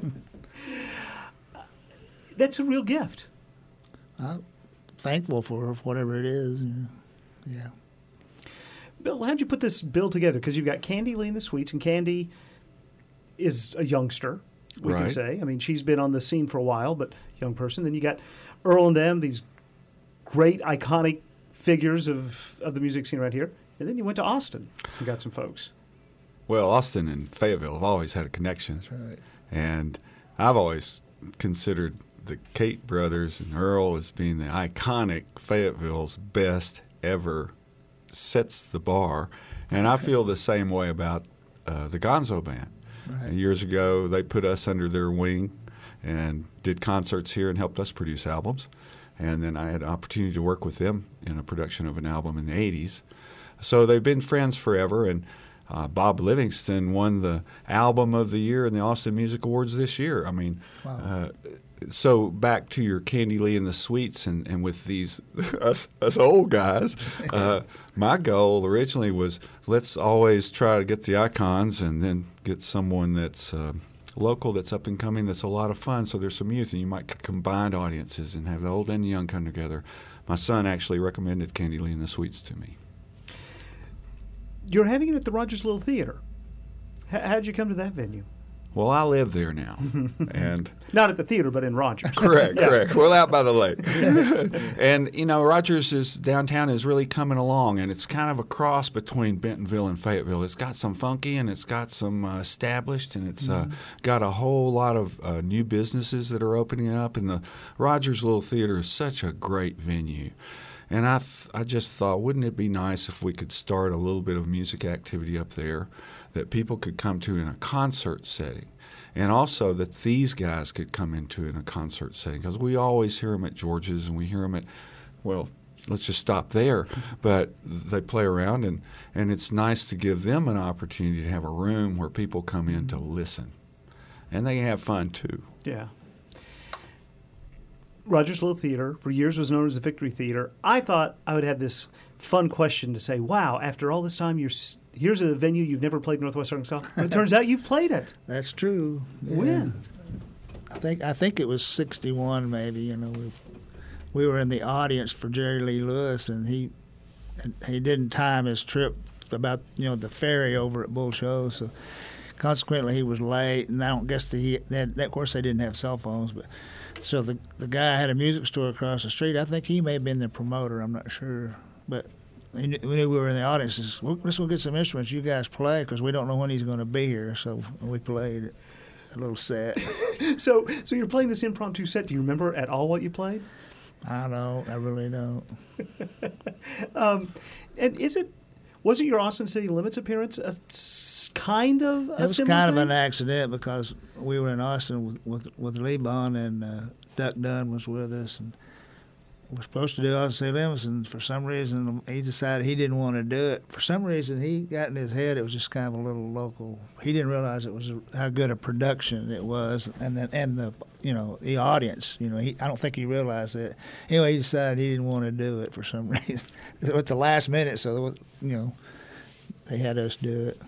Speaker 1: That's a real gift.
Speaker 10: I'm thankful for whatever it is. Yeah. yeah.
Speaker 1: Bill, how'd you put this bill together? Because you've got Candy Lee in the Sweets, and Candy is a youngster, we
Speaker 11: right.
Speaker 1: can say. I mean, she's been on the scene for a while, but young person. Then you got Earl and them, these great, iconic figures of, of the music scene right here. And then you went to Austin and got some folks.
Speaker 11: Well, Austin and Fayetteville have always had a connection.
Speaker 10: That's right.
Speaker 11: And I've always considered the Cate brothers and Earl as being the iconic Fayetteville's best ever, sets the bar. And I feel the same way about uh, the Gonzo Band.
Speaker 10: Right.
Speaker 11: Years ago, they put us under their wing and did concerts here and helped us produce albums. And then I had an opportunity to work with them in a production of an album in the eighties. So they've been friends forever, and uh, Bob Livingston won the Album of the Year in the Austin Music Awards this year. I mean,
Speaker 10: wow.
Speaker 11: uh, so back to your Candy Lee and the Sweets, and, and with these us, us old guys, uh, my goal originally was let's always try to get the icons and then get someone that's uh, local, that's up and coming, that's a lot of fun. So there's some youth, and you might combine audiences and have the old and the young come together. My son actually recommended Candy Lee and the Sweets to me.
Speaker 1: You're having it at the Rogers Little Theater. H- how'd you come to that venue?
Speaker 11: Well, I live there now, and
Speaker 1: not at the theater, but in Rogers.
Speaker 11: Correct,
Speaker 1: yeah.
Speaker 11: correct. Well, out by the lake. And you know, Rogers is downtown is really coming along, and it's kind of a cross between Bentonville and Fayetteville. It's got some funky, and it's got some uh, established, and it's uh, got a whole lot of uh, new businesses that are opening up. And the Rogers Little Theater is such a great venue. And I, th- I just thought, wouldn't it be nice if we could start a little bit of music activity up there that people could come to in a concert setting, and also that these guys could come into in a concert setting, because we always hear them at George's and we hear them at, well, let's just stop there. But they play around, and, and it's nice to give them an opportunity to have a room where people come in to listen, and they have fun too.
Speaker 1: Yeah. Rogers Little Theater, for years was known as the Victory Theater. I thought I would have this fun question to say, wow, after all this time, you're here's a venue you've never played in Northwest Arkansas. But it turns out you've played it.
Speaker 10: That's true. Yeah.
Speaker 1: When?
Speaker 10: I think I think it was sixty-one, maybe. You know, we, we were in the audience for Jerry Lee Lewis, and he he didn't time his trip about you know the ferry over at Bull Show, so consequently he was late. And I don't guess that he that, of course they didn't have cell phones, but. So the the guy had a music store across the street. I think he may have been the promoter. I'm not sure, but he knew, we knew we were in the audience. He says, well, let's go get some instruments. You guys play because we don't know when he's going to be here. So we played a little set.
Speaker 1: so so you're playing this impromptu set. Do you remember at all what you played?
Speaker 10: I don't. I really don't.
Speaker 1: um, and is it? Was it your Austin City Limits appearance a s- kind of a
Speaker 10: It was
Speaker 1: similar
Speaker 10: kind
Speaker 1: thing?
Speaker 10: of an accident because we were in Austin with with, with Lee Bond, and uh, Duck Dunn was with us, and we were supposed to do Austin City Limits, and for some reason he decided he didn't want to do it. For some reason he got in his head it was just kind of a little local. He didn't realize it was a, how good a production it was, and then and the you know the audience. You know, he, I don't think he realized that. Anyway, he decided he didn't want to do it for some reason. At the last minute, so there was, you know, they had us do it.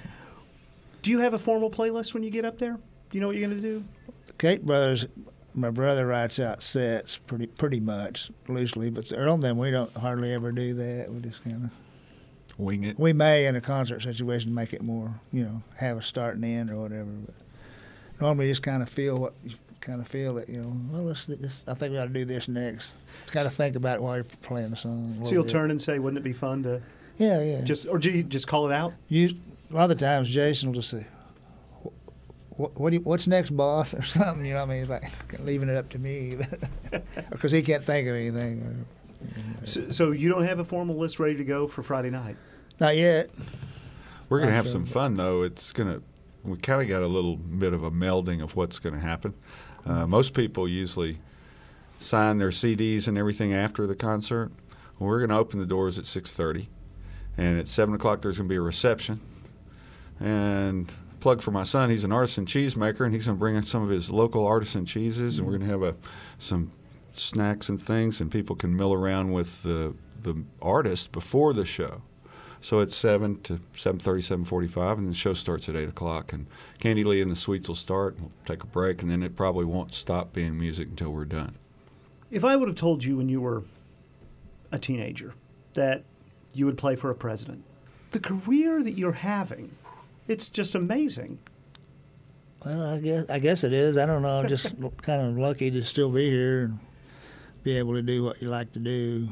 Speaker 1: Do you have a formal playlist when you get up there? Do you know what you're going to do?
Speaker 10: Kate Brothers, my brother writes out sets pretty pretty much loosely, but Earl and them, we don't hardly ever do that. We just kind of
Speaker 11: wing it.
Speaker 10: We may, in a concert situation, make it more, you know, have a start and end or whatever. But normally, you just kind of feel what you kind of feel it. You know, well, let's. this, I think we ought to do this next. Just kind of think about it while you're playing the song.
Speaker 1: So you'll
Speaker 10: bit.
Speaker 1: turn and say, "Wouldn't it be fun to?"
Speaker 10: Yeah, yeah.
Speaker 1: Just or do you just call it out?
Speaker 10: You, a lot of the times, Jason will just say, What, what do you, what's next, boss, or something? You know what I mean? It's like leaving it up to me, because he can't think of anything.
Speaker 1: So, so you don't have a formal list ready to go for Friday night?
Speaker 10: Not yet.
Speaker 11: We're going to have
Speaker 10: sure.
Speaker 11: some fun, though. It's going to. We kind of got a little bit of a melding of what's going to happen. Uh, most people usually sign their C Ds and everything after the concert. Well, we're going to open the doors at six thirty, and at seven o'clock there's going to be a reception. And plug for my son, he's an artisan cheese maker, and he's going to bring in some of his local artisan cheeses, and we're going to have a some snacks and things, and people can mill around with the the artist before the show. So it's seven to seven thirty, seven forty-five, and the show starts at eight o'clock. And Candy Lee and the Sweets will start, and we'll take a break, and then it probably won't stop being music until we're done.
Speaker 1: If I would have told you when you were a teenager that you would play for a president, the career that you're having, it's just amazing.
Speaker 10: Well, I guess I guess it is. I don't know. I'm just kind of lucky to still be here and be able to do what you like to do.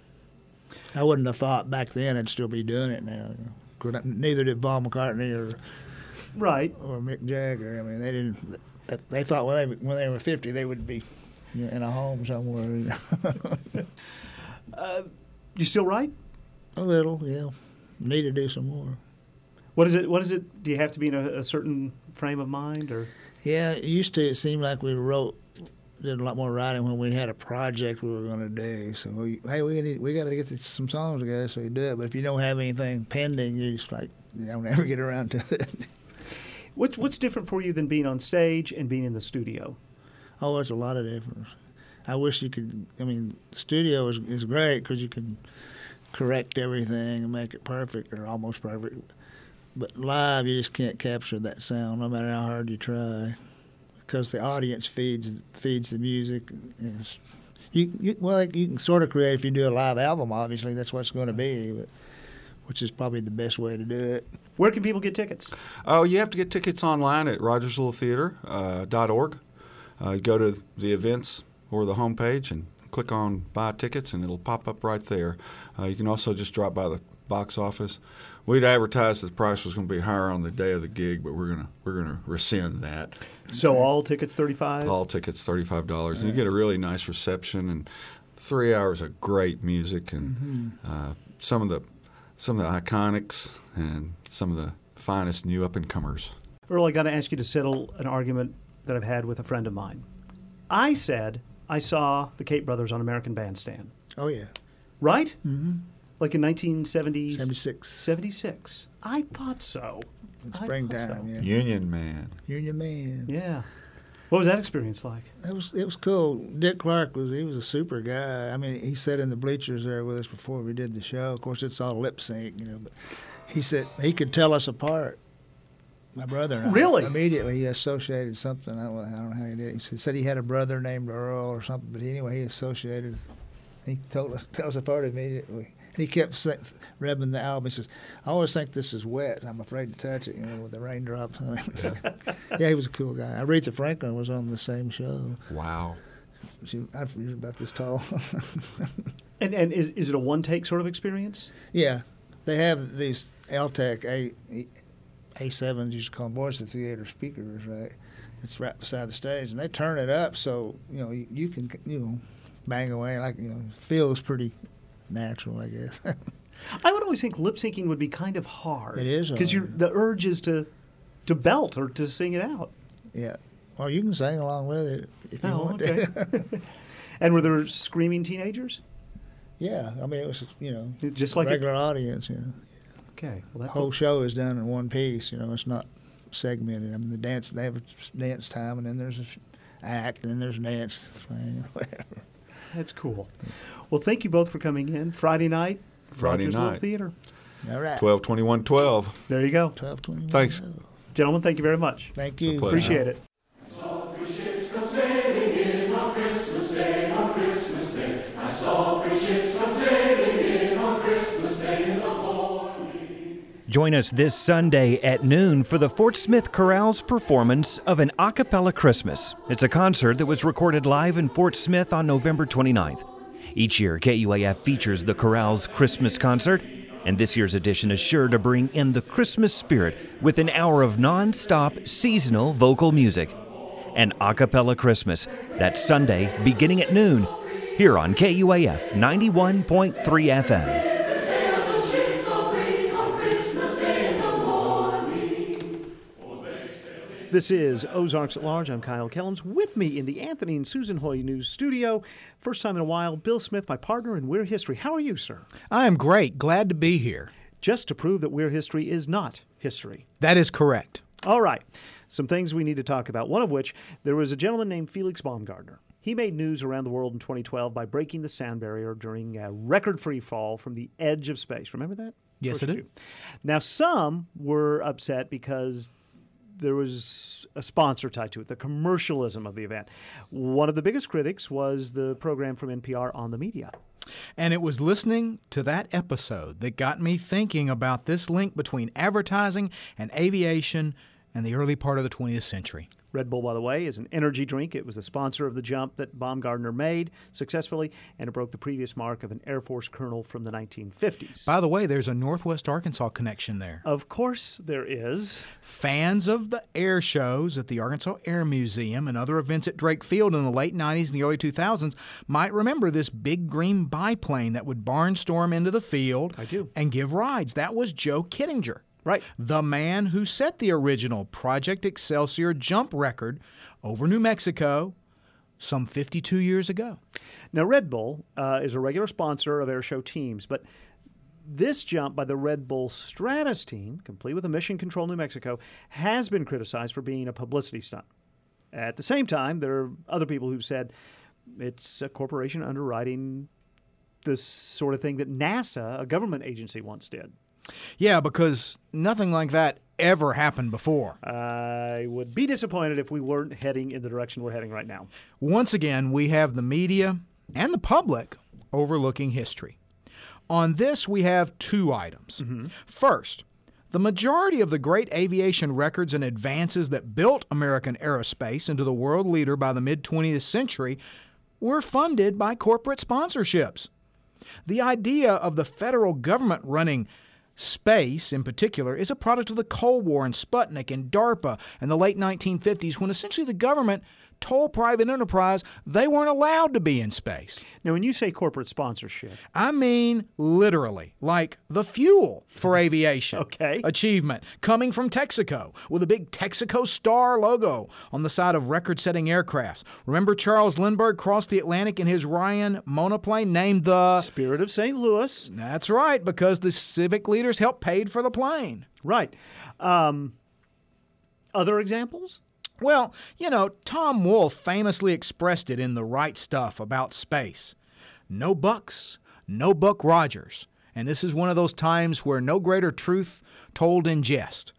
Speaker 10: I wouldn't have thought back then I'd still be doing it now. You know. Neither did Paul McCartney or
Speaker 1: right
Speaker 10: or Mick Jagger. I mean, they didn't. They thought when they when they were fifty they would be, you know, in a home somewhere. You know.
Speaker 1: uh, you still write?
Speaker 10: A little, yeah. Need to do some more.
Speaker 1: What is it? What is it? Do you have to be in a, a certain frame of mind, or?
Speaker 10: Yeah, it used to. It seemed like we wrote, did a lot more writing when we had a project we were going to do. So we, hey, we need, we got to get this, some songs together, so you do it. But if you don't have anything pending, you just like you don't ever get around to it.
Speaker 1: What's what's different for you than being on stage and being in the studio?
Speaker 10: Oh, there's a lot of difference. I wish you could. I mean, the studio is is great because you can correct everything and make it perfect or almost perfect. But live, you just can't capture that sound, no matter how hard you try, because the audience feeds feeds the music. It's, you, you well, you can sort of create if you do a live album. Obviously, that's what it's going to be, but which is probably the best way to do it.
Speaker 1: Where can people get tickets?
Speaker 11: Oh, you have to get tickets online at rogers little theater dot org. Uh, go to the events or the homepage and click on buy tickets, and it'll pop up right there. Uh, you can also just drop by the box office. We'd advertised that the price was going to be higher on the day of the gig, but we're gonna we're gonna rescind that.
Speaker 1: So all tickets thirty-five dollars?
Speaker 11: All tickets thirty-five dollars, and you get a really nice reception, and three hours of great music and mm-hmm. uh, some of the some of the iconics and some of the finest new up-and-comers.
Speaker 1: Earl, I got to ask you to settle an argument that I've had with a friend of mine. I said I saw the Cape Brothers on American Bandstand.
Speaker 10: Oh, yeah.
Speaker 1: Right?
Speaker 10: Mm-hmm.
Speaker 1: Like in nineteen seventy,
Speaker 10: seventy-six.
Speaker 1: seventy-six. I thought so.
Speaker 10: In springtime,
Speaker 1: so.
Speaker 10: yeah.
Speaker 11: Union Man.
Speaker 10: Union Man.
Speaker 1: Yeah. What was that experience like?
Speaker 10: It was it was cool. Dick Clark was he was a super guy. I mean, he sat in the bleachers there with us before we did the show. Of course, it's all lip sync, you know. But he said he could tell us apart. My brother and I.
Speaker 1: Really?
Speaker 10: Immediately, he associated something. I don't, I don't know how he did. He said he had a brother named Earl or something. But anyway, he associated. He told us tells us apart immediately. He kept rubbing the album. He says, "I always think this is wet. I'm afraid to touch it, you know, with the raindrops on it." Yeah, he was a cool guy. Aretha Franklin was on the same show.
Speaker 11: Wow.
Speaker 10: She, I was about this tall.
Speaker 1: and and is is it a one take sort of experience?
Speaker 10: Yeah, they have these Altec A A sevens, you should call them voice of theater speakers, right? It's right beside the stage, and they turn it up so you know you, you can you know bang away like you know feels pretty natural, I guess.
Speaker 1: I would always think lip syncing would be kind of hard.
Speaker 10: It is
Speaker 1: because you're the urge is to to belt or to sing it out.
Speaker 10: Yeah, well, you can sing along with it if you
Speaker 1: oh,
Speaker 10: want
Speaker 1: okay.
Speaker 10: to.
Speaker 1: And were there screaming teenagers?
Speaker 10: Yeah, I mean it was you know
Speaker 1: just like
Speaker 10: regular
Speaker 1: it,
Speaker 10: audience. Yeah.
Speaker 1: Okay, well,
Speaker 10: the whole show is done in one piece. You know, it's not segmented. I mean, the dance they have a dance time, and then there's an act, and then there's a dance thing, whatever.
Speaker 1: That's cool. Well, thank you both for coming in. Friday night,
Speaker 11: Friday
Speaker 1: Rogers
Speaker 11: night.
Speaker 1: Little Theater.
Speaker 10: All right.
Speaker 11: twelve twenty-one twelve.
Speaker 1: There you go.
Speaker 10: twelve twenty-one.
Speaker 11: Thanks.
Speaker 1: Gentlemen, thank you very much.
Speaker 10: Thank you.
Speaker 1: Appreciate it.
Speaker 12: Join us this Sunday at noon for the Fort Smith Chorale's performance of an a cappella Christmas. It's a concert that was recorded live in Fort Smith on November twenty-ninth. Each year, K U A F features the chorale's Christmas concert, and this year's edition is sure to bring in the Christmas spirit with an hour of non-stop seasonal vocal music. An a cappella Christmas, that's Sunday beginning at noon, here on K U A F ninety-one point three F M.
Speaker 1: This is Ozarks at Large. I'm Kyle Kellums. With me in the Anthony and Susan Hoy News studio, first time in a while, Bill Smith, my partner in We're History. How are you, sir?
Speaker 13: I am great. Glad to be here.
Speaker 1: Just to prove that We're History is not history.
Speaker 13: That is correct.
Speaker 1: All right. Some things we need to talk about. One of which, there was a gentleman named Felix Baumgartner. He made news around the world in twenty twelve by breaking the sound barrier during a record free fall from the edge of space. Remember that?
Speaker 13: Yes, I do.
Speaker 1: Now, some were upset because there was a sponsor tied to it, the commercialism of the event. One of the biggest critics was the program from N P R On the Media.
Speaker 13: And it was listening to that episode that got me thinking about this link between advertising and aviation and the early part of the twentieth century.
Speaker 1: Red Bull, by the way, is an energy drink. It was the sponsor of the jump that Baumgartner made successfully, and it broke the previous mark of an Air Force colonel from the nineteen fifties.
Speaker 13: By the way, there's a Northwest Arkansas connection there.
Speaker 1: Of course there is.
Speaker 13: Fans of the air shows at the Arkansas Air Museum and other events at Drake Field in the late nineties and the early two thousands might remember this big green biplane that would barnstorm into the field
Speaker 1: I do.
Speaker 13: and give rides. That was Joe Kittinger.
Speaker 1: Right.
Speaker 13: The man who set the original Project Excelsior jump record over New Mexico some fifty-two years ago.
Speaker 1: Now, Red Bull uh, is a regular sponsor of airshow teams, but this jump by the Red Bull Stratus team, complete with a Mission Control New Mexico, has been criticized for being a publicity stunt. At the same time, there are other people who've said it's a corporation underwriting the sort of thing that NASA, a government agency, once did.
Speaker 13: Yeah, because nothing like that ever happened before.
Speaker 1: I would be disappointed if we weren't heading in the direction we're heading right now.
Speaker 13: Once again, we have the media and the public overlooking history. On this, we have two items.
Speaker 1: Mm-hmm.
Speaker 13: First, the majority of the great aviation records and advances that built American aerospace into the world leader by the mid-twentieth century were funded by corporate sponsorships. The idea of the federal government running space, in particular, is a product of the Cold War and Sputnik and DARPA in the late nineteen fifties, when essentially the government told private enterprise they weren't allowed to be in space.
Speaker 1: Now, when you say corporate sponsorship,
Speaker 13: I mean literally, like the fuel for aviation.
Speaker 1: Okay.
Speaker 13: Achievement coming from Texaco with a big Texaco star logo on the side of record-setting aircrafts. Remember Charles Lindbergh crossed the Atlantic in his Ryan monoplane named the
Speaker 1: Spirit of Saint Louis.
Speaker 13: That's right, because the civic leaders helped pay for the plane.
Speaker 1: Right. Um, other examples?
Speaker 13: Well, you know, Tom Wolfe famously expressed it in The Right Stuff about space. No bucks, no Buck Rogers. And this is one of those times where no greater truth told in jest.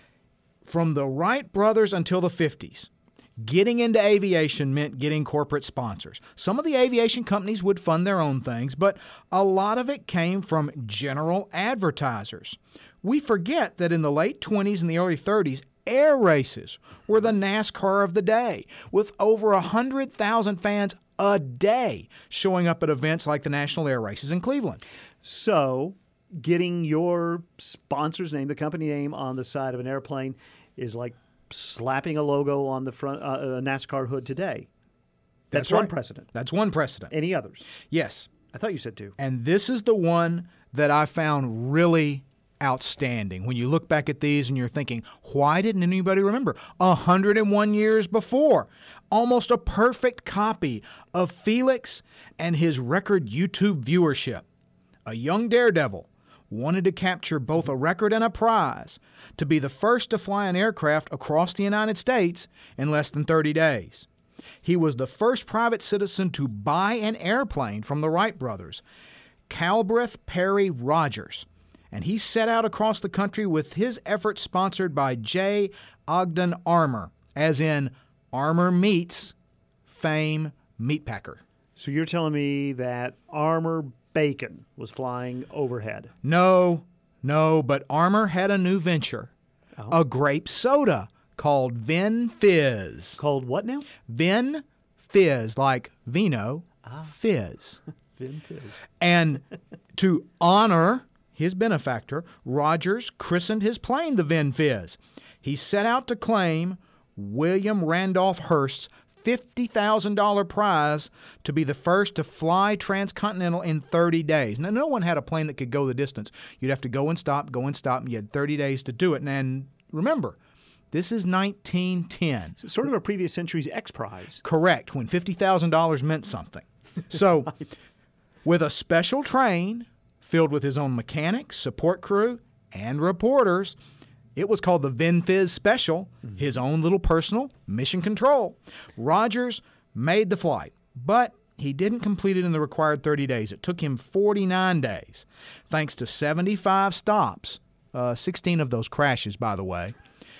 Speaker 13: From the Wright brothers until the fifties, getting into aviation meant getting corporate sponsors. Some of the aviation companies would fund their own things, but a lot of it came from general advertisers. We forget that in the late twenties and the early thirties, air races were the NASCAR of the day, with over one hundred thousand fans a day showing up at events like the National Air Races in Cleveland.
Speaker 1: So getting your sponsor's name, the company name, on the side of an airplane is like slapping a logo on the front, uh, a NASCAR hood today. That's,
Speaker 13: That's
Speaker 1: one
Speaker 13: right.
Speaker 1: precedent.
Speaker 13: That's one precedent.
Speaker 1: Any others?
Speaker 13: Yes.
Speaker 1: I thought you said two.
Speaker 13: And this is the one that I found really outstanding. When you look back at these and you're thinking, why didn't anybody remember? one hundred one years before, almost a perfect copy of Felix and his record YouTube viewership. A young daredevil wanted to capture both a record and a prize to be the first to fly an aircraft across the United States in less than thirty days. He was the first private citizen to buy an airplane from the Wright brothers, Calbreth Perry Rogers, and he set out across the country with his efforts sponsored by J. Ogden Armour, as in Armour Meats, Fame Meatpacker.
Speaker 1: So you're telling me that Armour Bacon was flying overhead?
Speaker 13: No, no, but Armour had a new venture,
Speaker 1: oh.
Speaker 13: a grape soda called Vin Fizz.
Speaker 1: Called what now?
Speaker 13: Vin Fizz, like vino,
Speaker 1: ah.
Speaker 13: fizz.
Speaker 1: Vin Fizz.
Speaker 13: And to honor his benefactor, Rogers christened his plane the Vin Fizz. He set out to claim William Randolph Hearst's fifty thousand dollars prize to be the first to fly transcontinental in thirty days. Now, no one had a plane that could go the distance. You'd have to go and stop, go and stop, and you had thirty days to do it. And remember, this is nineteen ten.
Speaker 1: So sort of a previous century's X Prize.
Speaker 13: Correct, when fifty thousand dollars meant something. So,
Speaker 1: right.
Speaker 13: With a special train filled with his own mechanics, support crew, and reporters, it was called the Vin Fizz Special, mm-hmm. his own little personal mission control. Rogers made the flight, but he didn't complete it in the required thirty days. It took him forty-nine days, thanks to seventy-five stops, uh, sixteen of those crashes, by the way.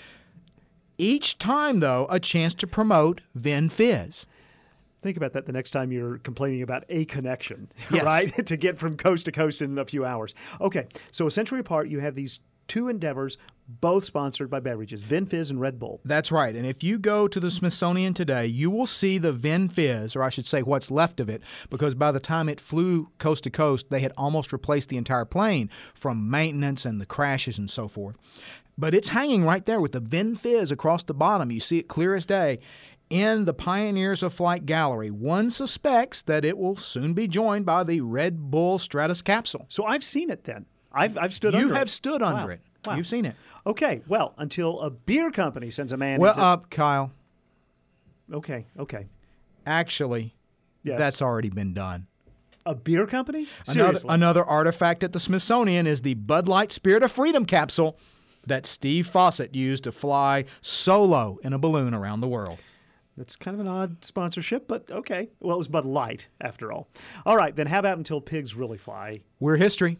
Speaker 13: Each time, though, a chance to promote Vin Fizz.
Speaker 1: Think about that the next time you're complaining about a connection,
Speaker 13: yes.
Speaker 1: right? To get from coast to coast in a few hours. Okay, so a century apart, you have these two endeavors, both sponsored by beverages, Vin Fizz and Red Bull.
Speaker 13: That's right. And if you go to the Smithsonian today, you will see the Vin Fizz, or I should say what's left of it, because by the time it flew coast to coast, they had almost replaced the entire plane from maintenance and the crashes and so forth. But it's hanging right there with the Vin Fizz across the bottom. You see it clear as day. In the Pioneers of Flight gallery, one suspects that it will soon be joined by the Red Bull Stratus capsule.
Speaker 1: So I've seen it then. I've, I've stood
Speaker 13: you
Speaker 1: under it.
Speaker 13: You have stood under
Speaker 1: wow.
Speaker 13: it.
Speaker 1: Wow.
Speaker 13: You've seen it.
Speaker 1: Okay, well, until a beer company sends a man
Speaker 13: Well,
Speaker 1: into...
Speaker 13: up, uh, Kyle.
Speaker 1: Okay, okay.
Speaker 13: Actually,
Speaker 1: yes.
Speaker 13: That's already been done.
Speaker 1: A beer company?
Speaker 13: Another,
Speaker 1: Seriously?
Speaker 13: another artifact at the Smithsonian is the Bud Light Spirit of Freedom capsule that Steve Fawcett used to fly solo in a balloon around the world.
Speaker 1: That's kind of an odd sponsorship, but okay. Well, it was Bud Light, after all. All right, then how about until pigs really fly?
Speaker 13: We're history.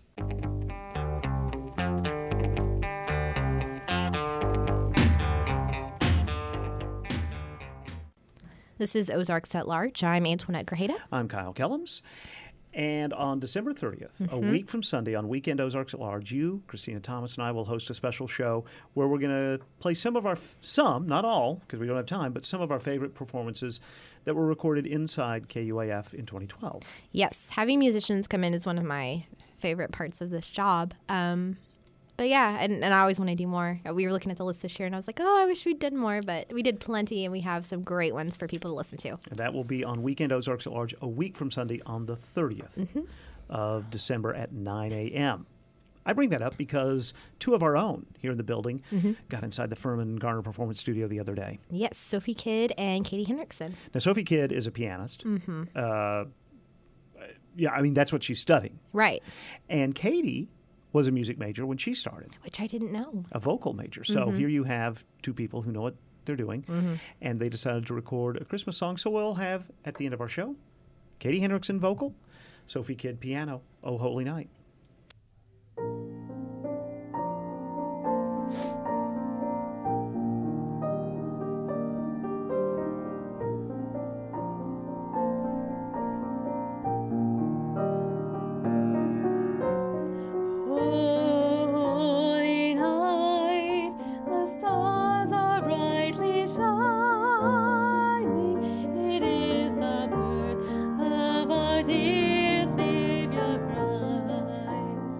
Speaker 2: This is Ozarks at Large. I'm Antoinette Grajeda.
Speaker 1: I'm Kyle Kellums. And on December thirtieth, mm-hmm. a week from Sunday, on Weekend Ozarks at Large, you, Christina Thomas, and I will host a special show where we're going to play some of our, some, not all, because we don't have time, but some of our favorite performances that were recorded inside K U A F in twenty twelve.
Speaker 2: Yes, having musicians come in is one of my favorite parts of this job. Um, But yeah, and, and I always want to do more. We were looking at the list this year, and I was like, oh, I wish we'd done more, but we did plenty, and we have some great ones for people to listen to.
Speaker 1: And that will be on Weekend Ozarks at Large a week from Sunday on the thirtieth
Speaker 2: Mm-hmm.
Speaker 1: of December at nine a.m. I bring that up because two of our own here in the building
Speaker 2: Mm-hmm.
Speaker 1: got inside the Furman Garner Performance Studio the other day.
Speaker 2: Yes, Sophie Kidd and Katie Hendrickson.
Speaker 1: Now, Sophie Kidd is a pianist.
Speaker 2: Mm-hmm.
Speaker 1: Uh, yeah, I mean, that's what she's studying.
Speaker 2: Right.
Speaker 1: And Katie was a music major when she started.
Speaker 2: Which I didn't know.
Speaker 1: A vocal major. So
Speaker 2: Mm-hmm.
Speaker 1: here you have two people who know what they're doing,
Speaker 2: Mm-hmm.
Speaker 1: and they decided to record a Christmas song. So we'll have, at the end of our show, Katie Hendrickson vocal, Sophie Kidd piano, Oh Holy Night.
Speaker 14: Holy night, the stars are brightly shining. It is the birth of our dear Savior Christ.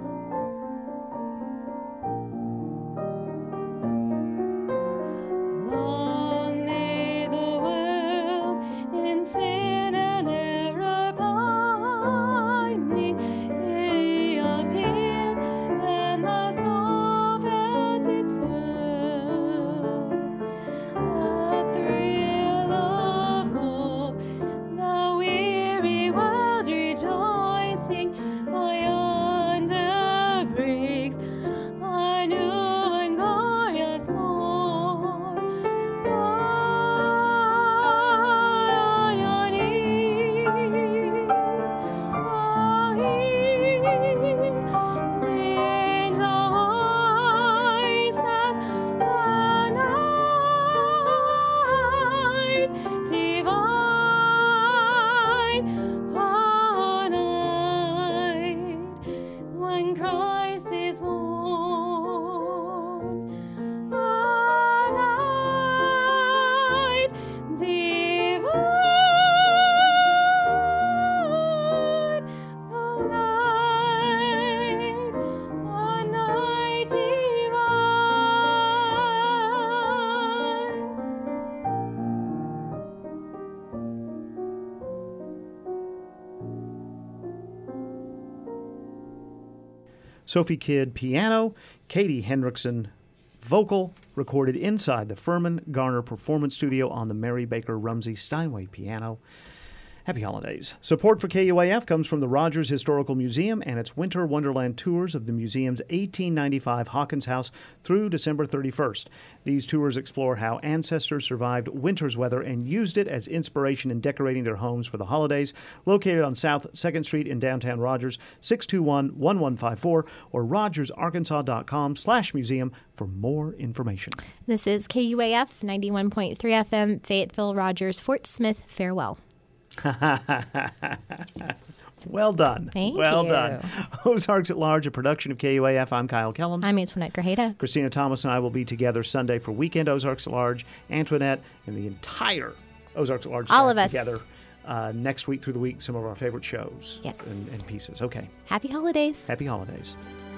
Speaker 14: Long lay the world in sin and error pining. He appeared, and the soul felt its worth. A thrill of hope, the weary world rejoicing by yonder breaks a new and glorious morn. Fall on your knees, oh, heed the angel voices, a night divine, a night when Christ is born, a night divine, a night, a night
Speaker 1: Sophie Kidd piano, Katie Hendrickson vocal, recorded inside the Furman Garner Performance Studio on the Mary Baker Rumsey Steinway piano. Happy holidays. Support for K U A F comes from the Rogers Historical Museum and its Winter Wonderland tours of the museum's eighteen ninety-five Hawkins House through December thirty-first. These tours explore how ancestors survived winter's weather and used it as inspiration in decorating their homes for the holidays. Located on South second Street in downtown Rogers, six two one, one one five four or rogers arkansas dot com slash museum for more information.
Speaker 2: This is K U A F ninety-one point three F M, Fayetteville, Rogers, Fort Smith. Farewell.
Speaker 1: Well done.
Speaker 2: Thank
Speaker 1: well
Speaker 2: you.
Speaker 1: done. Ozarks at Large, a production of K U A F. I'm Kyle Kellums.
Speaker 2: I'm Antoinette Grajeda.
Speaker 1: Christina Thomas and I will be together Sunday for Weekend Ozarks at Large. Antoinette and the entire Ozarks at Large
Speaker 2: All
Speaker 1: staff
Speaker 2: of us.
Speaker 1: together uh, next week through the week, some of our favorite shows
Speaker 2: Yes.
Speaker 1: and, and pieces. Okay.
Speaker 2: Happy holidays.
Speaker 1: Happy holidays.